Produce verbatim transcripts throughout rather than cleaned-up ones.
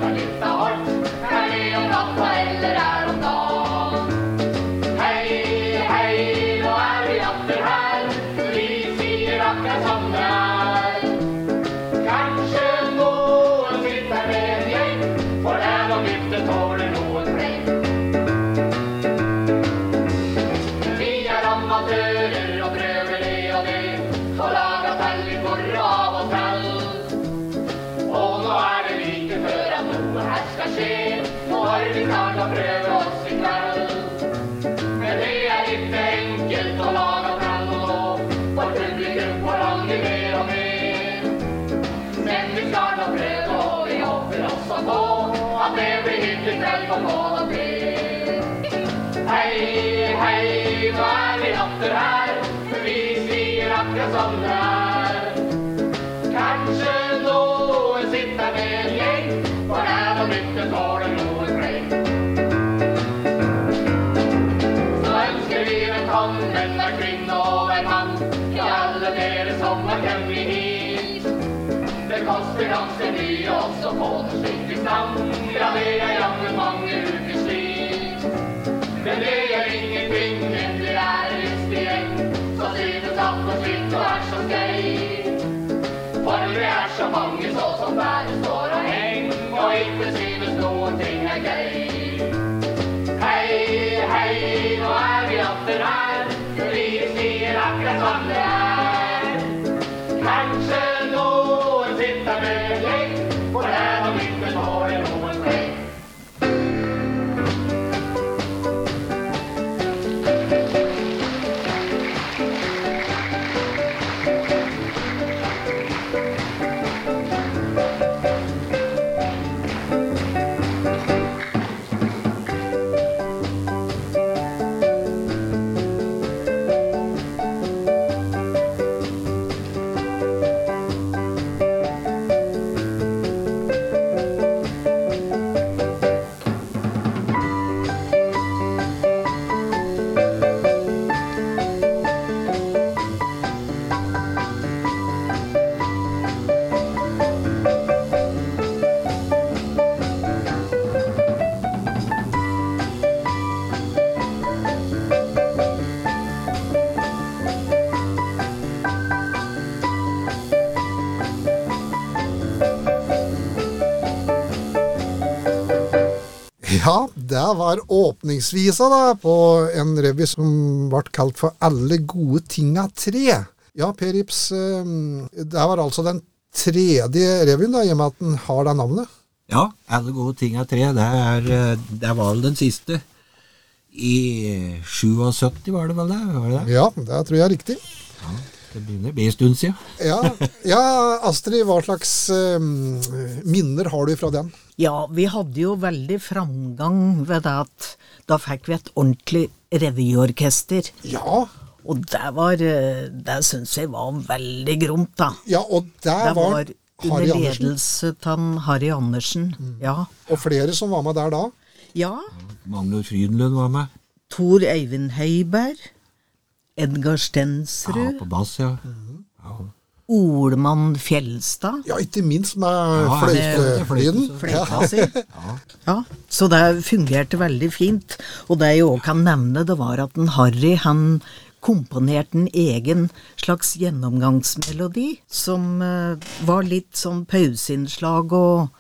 er litt av alt. Er det om natta eller er om dagen? Hei, hei, nå er vi atter her. Vi sier akkurat som det er. Kanskje noen sitter med en gjeng, for det er noe nytt det tåler noen fleng. Vi er amatører og prøver det og det, og lager tell i for av og til. Og nå er det like før at noe her skal skje. Nå har vi klart å prøve oss i kveld. Men det er ikke enkelt å lage tell og nå, for publikum forlanger mer og mer. Men vi skal nå prøve, og vi håper også på at det blir hyggelig kveld på mål og ber. Hei, hei, nå er vi atter her, for vi sier akkurat som det er. Kanskje noen sitter med en gjeng, for det er noe nytt det tåler noen fleng. Så ønsker vi velkommen hver kvinne og hver mann, til alle dere som har kommet hit. Det koster ganske mye også på den slik i stand, ja det er jammen mange uker slit. Men det er ingenting, men det er visst igjen, så synes alt og slitt og er så gøy. For det er så mange så som bare står og heng, og ikke synes noen ting er gøy. Hei, hei, nå er vi atter her, vi sier akkurat som det er. Kanskje noen sitter med en gjeng, for det er noe nytt det tåler noen fleng. Ja, det var åpningsvisa da, på en revy som ble kalt for Alle gode tinga tre. Ja, Per Ips, det var altså den tredje revyen da, i og med at den har det navnet. Ja, Alle gode tinga tre, det, er, det var vel den siste. I syttisju var det vel det? Var det det? Ja, det tror jeg er riktig. Ja, det begynner å bli en stund siden. ja, ja, Astrid, hva slags um, minner har du fra den? Ja, vi hadde jo veldig framgang ved det at da fikk vi et ordentlig revyorkester. Ja. Og det var, det synes jeg var veldig gromt da. Ja, og der det var, var under Harry ledelse av Harry Andersen, mm. ja. Og flere som var med der da? Ja. Magnus Frydenlund var med. Tor Eivind Heiberg, Edgar Stensrud. Ja, på bass, ja. Mm. Ja. Olmann Fjellstad. Ja, ikke minst med ja, fløytelyden. Fløyta ja. ja, så det fungerte veldig fint. Og det jeg også kan nevne, det var at den Harry, han komponerte en egen slags gjennomgangsmelodi, som uh, var litt sånn pauseinnslag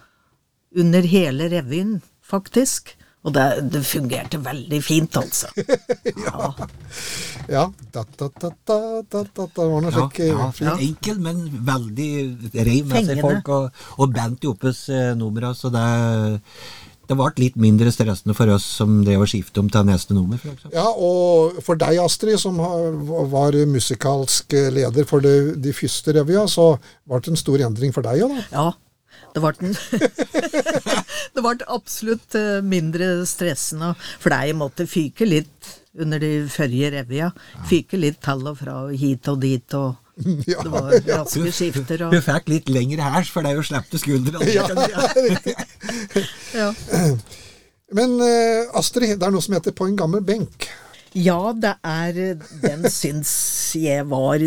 og under hele revyen, faktisk. Og det, det fungerte veldig fint, altså. ja. Ja. Da, da, da, da, da, da, da var noe slik. Ja, ja. Enkel, men veldig reiv med seg folk, og, og bandt i oppes eh, nummer, så det, det var litt mindre stressende for oss som det å skifte om til neste nummer, for eksempel. Ja, og for deg, Astrid, som var musikalsk leder for de, de første revya, så var det en stor endring for deg, da? Ja. Det var, den det var absolutt mindre stressende, for jeg måtte fyke litt under de førje revya, fyke litt til og fra hit og dit, og ja. Det var raske skifter. Og... Du fikk litt lengre hers, for det er jo slepte skuldre. Ja, riktig. ja. Men uh, Astrid, det er noe som heter På en gammel benk. Ja, det er, den syns jeg var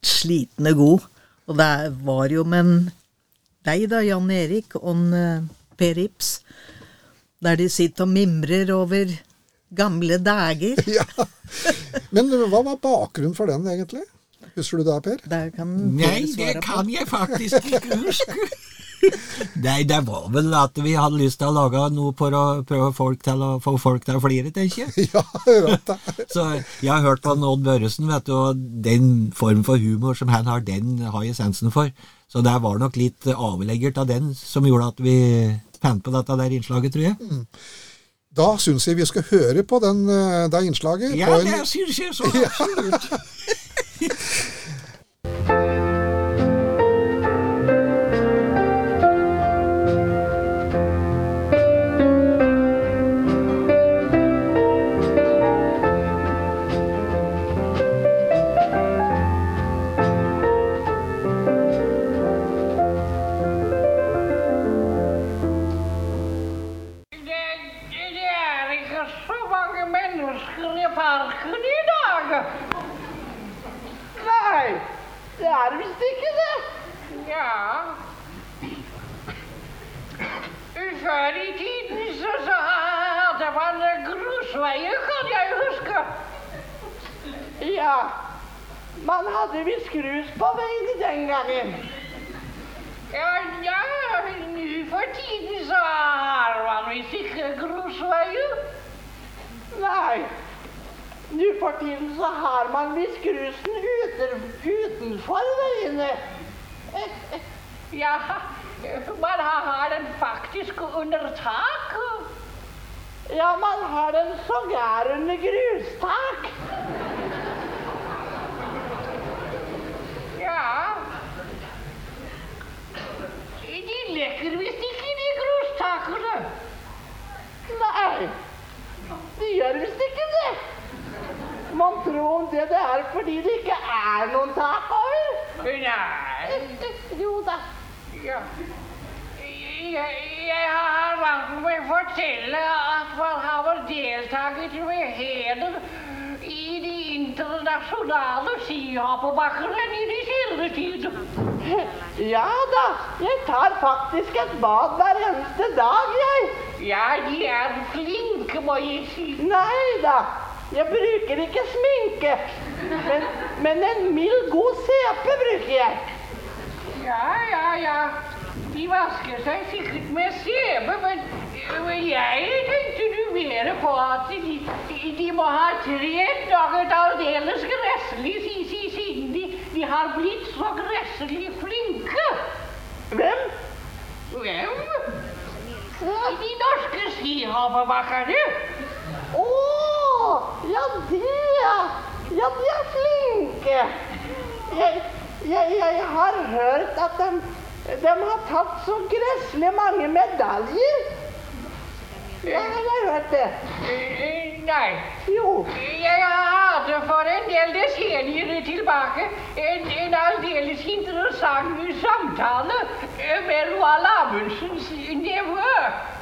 slitende god, og det var jo, men deg da, Jan Erik, og Per Ips, der de sitter og mimrer over gamle dager. Ja. Men hva var bakgrunnen for den egentlig? Husker du det, Per? Det kan Nei, det kan jeg faktisk ikke huske. Nei, det var vel at vi hadde lyst til å lage noe for å prøve folk til å få folk til å flire, tenker jeg. Ja, rett det. Så jeg har hørt på Odd Børresen, vet du, og den form for humor som han har, den har jeg sensen for. Så det var nok litt avleggert av den som gjorde at vi fant på dette der innslaget, tror jeg. Mm. Da synes jeg vi skal høre på den, det innslaget. Ja, på en... det synes jeg så absolutt. Før i tiden så, så hadde man grusveier, kan jeg huske. Ja, man hadde visst grus på veien den gangen. Ja, ja, nu for tiden så har man visst ikke grusveier. Nei, nu for tiden så har man visst grusen uten, utenfor veiene. Ja, man har den faktisk under tak. Ja, man har den sågar under grustak. Ja. De leker visst ikke de grustakene. Nei, de gjør visst ikke det. Man tror om det det er fordi det ikke er noen tak over. Nei. Jo da. Ja. Jeg, jeg har valgt meg å fortelle at man har deltaget med heder i de internasjonale skihoppebakkene i de senere tid. Ja da, jeg tar faktisk et bad hver eneste dag, jeg. Ja, de er flinke, må jeg si. Nei da, jeg bruker ikke sminke, men, men en mild god sepe bruker jeg. Ja, ja, ja. De vasker seg sikkert med sepe, men, men jeg tenkte du mer på at de, de, de må ha trent noe aldeles gresselig siden de, de har blitt så gresselig flinke. Hvem? Hvem? De norske skihoppebakkerne. Åh, ja de, ja. Ja, de er flinke. Jeg, jeg, jeg har hørt at de... De har tatt så gresselig mange medaljer. Ja, jeg har hørt det. Nei. Jo. Jeg hadde for en del decennier tilbake en, en aldeles interessant samtale med Roald Amundsens nevø.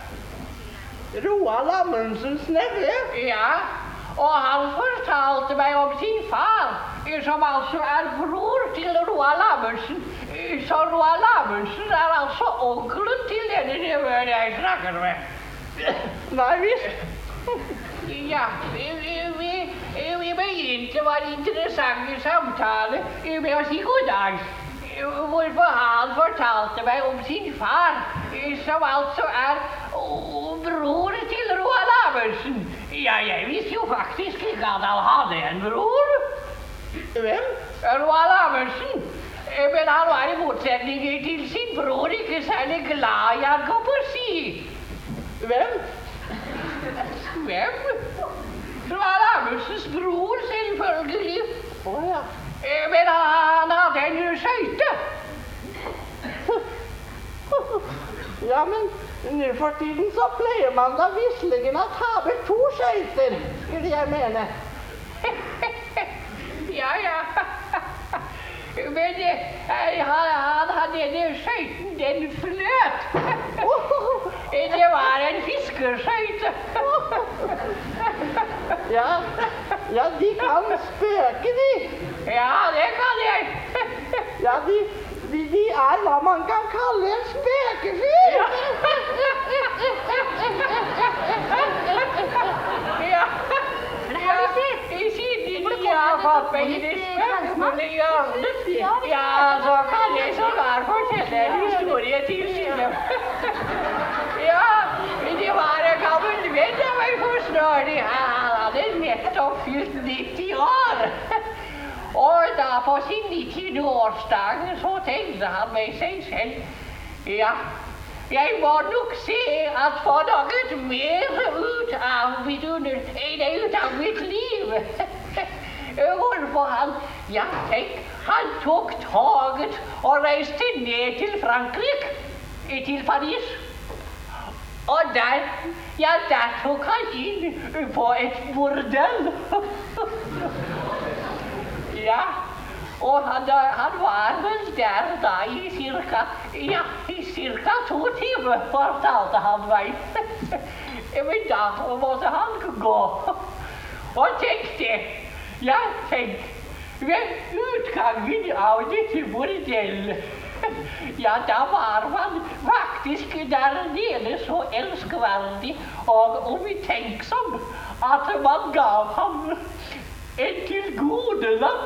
Roald Amundsens nevø? Ja. Og han fortalte meg om sin far, som altså er bror til Roald Amundsen. Så Roald Amundsen er altså onkelen til denne nevøen jeg snakker med. Nei visst. Ja, vi, vi, vi begynte vår interessante samtale med å si god dag. Hvorfor han fortalte meg om sin far, som altså er bror til Roald Amundsen. Ja, jeg visste jo faktisk ikke at han hadde en bror. Hvem? Roald Amundsen. Men han var i motsetning til sin bror ikke særlig glad i å gå på ski. Hvem? Hvem? Roald Amundsens bror, selvfølgelig. Å oh, ja. Men han hadde en skøyte. Ja, men nå for tiden så pleier man da visselig å ta med to skøyter, skulle jeg mene. Ja, ja. Men han, han hadde denne skøyten, den fløt. Det var en fiskeskøyte. Ja, ja, de kan spøke, de. Ja, det kan jeg. Ja, de, de, de er hva man kan kalle en spøkefyr. Ja. det spørsmålet hjørnet. Ja, så kan jeg så bare fortelle en historie til siden. Ja, det var en gammel venn av meg for snart. Han hadde nettopp fylt nitti år. Og da på sin nittiende årsdag så tenkte han med seg selv. Ja, jeg må nok se at få noe mer ut av mitt under, nei, ut av mitt liv. Hvorfor han, ja, tenk, han tok toget og reiste ned til Frankrike, til Paris. Og der, ja, der tok han inn på et bordell. Ja. Og han, han var vel der da i cirka, ja, i cirka to timer, fortalte han meg. Men da måtte han gå. Og tenkte, ja, tenk, ved utgangen av dette bordell, ja, da var man faktisk der nede så elskverdig og omtenksom at man gav ham en tilgodelapp.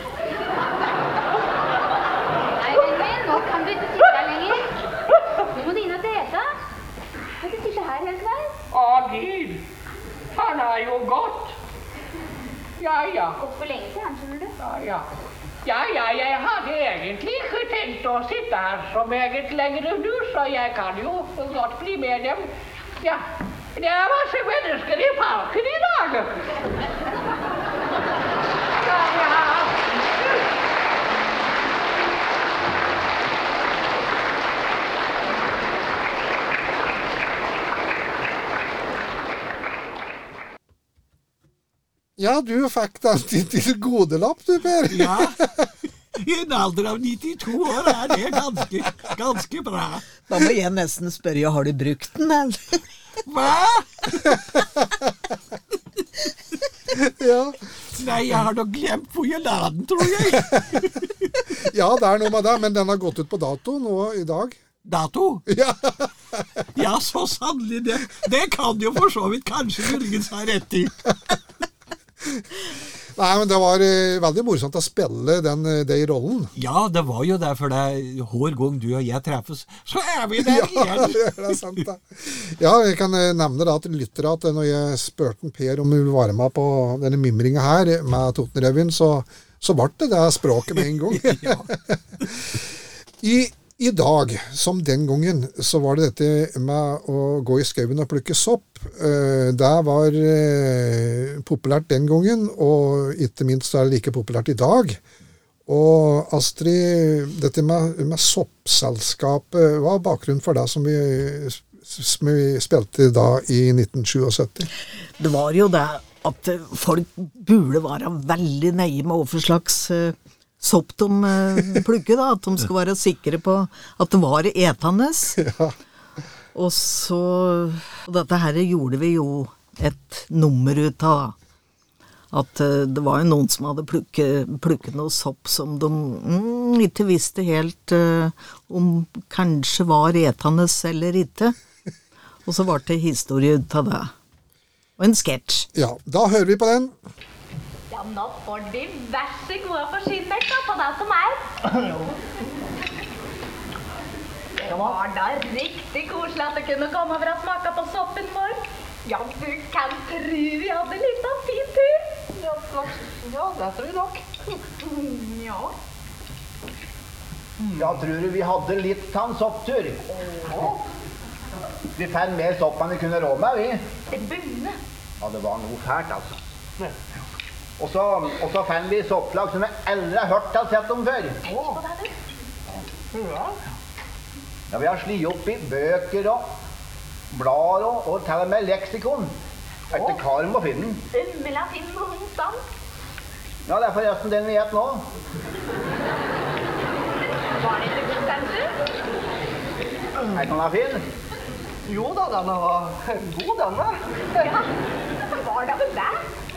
Nei, vennen min, nå kan du ikke sitte her lenger. Nå må du inn og dete. Kan du sitte her helt veien? Å, Gud, han har jo gått. Ja, ja. Gått for lenge siden, skjønner du. Ja, ja. Ja, ja, jeg hadde egentlig ikke tenkt å sitte her så meget lenger nå, så jeg kan jo godt bli med dem. Ja, det er masse mennesker i parken i dag. Ja, ja. Ja, du fikk den til godelapp, du, Per. Ja, i en alder av nittito år er det ganske, ganske bra. Da må jeg nesten spørre, har du brukt den, eller? Hva? Ja. Nei, jeg har nok glemt hvor jeg la den, tror jeg. Ja, det er noe med det, men den har gått ut på dato nå i dag. Dato? Ja. Ja, så sannelig det. Det kan jo for så vidt kanskje Jørgens ha rett i. Nei, men det var eh, veldig morsomt å spille den, det i rollen. Ja, det var jo det, for det hver gang du og jeg treffes, så er vi der igjen. Ja, det er sant det. Ja, jeg kan eh, nevne da til lyttere at når jeg spurte Per om hun ville være med på denne mimringen her med Totenrevyen, så, så ble det det språket med en gang. Ja. I I dag, som den gangen, så var det dette med å gå i skauen og plukke sopp. Eh, det var eh, populært den gangen, og ikke minst er det like populært i dag. Og Astrid, dette med, med soppselskapet, hva er bakgrunnen for det som vi, som vi spilte da i nitten syttisju? Det var jo det at folk burde være veldig nøye med hva slags uh, sopp de uh, plugget, da. At de skulle være sikre på at det var etende. Ja. Og så, og dette her gjorde vi jo et nummer ut av, at uh, det var jo noen som hadde plukket, plukket noe sopp som de mm, ikke visste helt uh, om kanskje var etende eller ikke. Og så var det historie ut av det. Og en sketsj. Ja, da hører vi på den. Ja, nå får de vær så gode forsynet da, på det som er. Det var da riktig koselig at det kunne komme for å smake på soppen vår. Ja, du kan tro vi hadde litt av fin tur. Ja, ja, det tror jeg nok. Ja. Ja, tror du vi hadde litt av en sopptur? Vi fann mer sopp enn vi kunne rå med, vi. Det bunne. Ja, det var noe fælt, altså. Og så, og så fann vi sopplag som jeg aldri har hørt eller sett om før. Tenk på det, du. Ja. Ja, vi har slitt opp i bøker og blader og, og til og med leksikon. Etter karen må finne den. Umulig å finne noen stand. Ja, det er forresten den vi et nå. Var det ikke god sensor? Er ikke den fin? Jo da, denne var god, denne. Ja, var det vel det?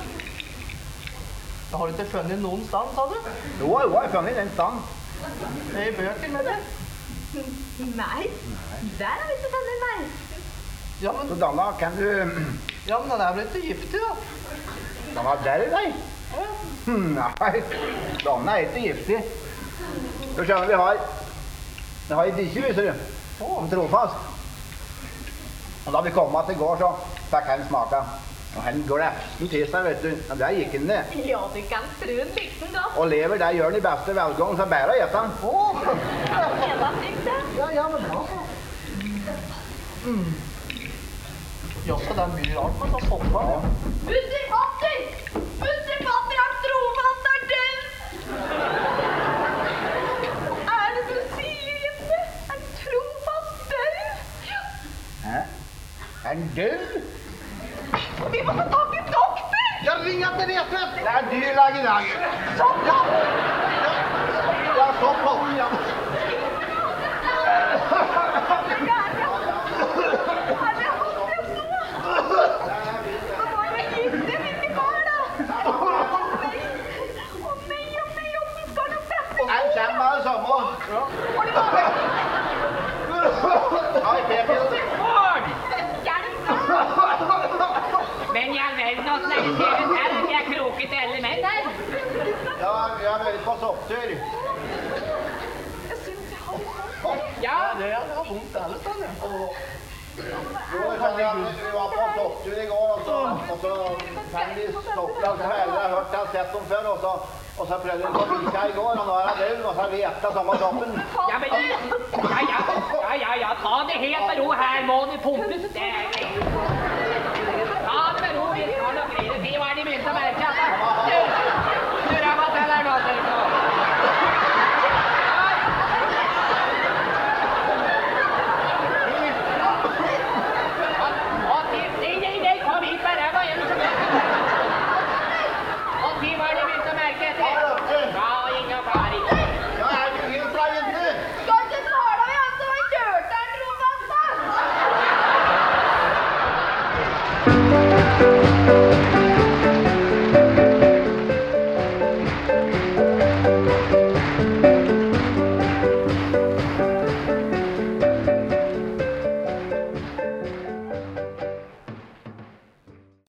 Da har du ikke funnet noen stand, sa du? Jo, jo, jeg har funnet den stand. Det er i bøker med det. Nei, der har vi ikke funnet meg. Ja, men, Så denne kan du... ja, men den er vel ikke giftig, da? Den var der i deg. Nei, damene er ikke giftig. Du skjønner, vi har Vi har i dikke, viser du. Om trofast. Og da vi kom til går, så fikk han smaka. Og han går eften til seg, vet du. Og der gikk han ned. Ja, du kan tro en liten da. Og lever der gjør han i beste velgång, så bare å gjette han. Åh, hva fikk det? Ja, ja, men bra så. Mm. Ja, så det er mye rart med å soppa. Ja. Busser Patter! Busser Patter, han trofast er død! Er det du sier, Jette? Er trofast død? Hæ? Er han død? Vi må få tak i doktor! Ja, ring etter Retvedt! Det er dyrlag i dag. Sånn, ja! Ja, så på. Ja. Men i all verden, hvordan er det ser ut her? Er jeg kroket eller mer der? Ja, vi har vært på sopptur. Ja. Det er vondt alle sånn, ja. Jo, vi var på sopptur i går, og så, og så fann vi sopplag som jeg aldri har hørt og sett dem før, og så, og så prøvde vi på Vika i går, og nå er han død, og så har vi ettet samme soppen. Ja, men ja, ja, ja, ja, ja, ta det helt med ro her, må du pumpes. Det er